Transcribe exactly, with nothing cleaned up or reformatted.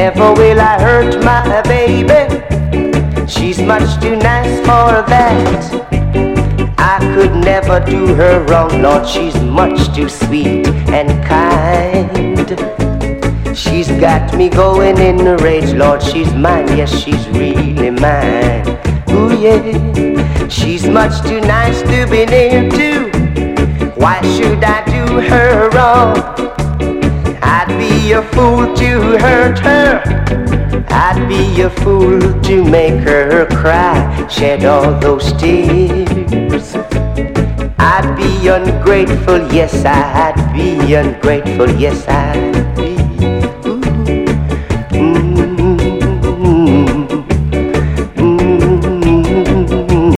Never will I hurt my baby. She's much too nice for that. I could never do her wrong, Lord. She's much too sweet and kind. She's got me going in a rage, Lord. She's mine, yes, she's really mine. Ooh, yeah. She's much too nice to be near to. Why should I do her wrong? I'd be a fool to hurt her. I'd be a fool to make her cry, shed all those tears. I'd be ungrateful, yes, I'd be ungrateful, yes, I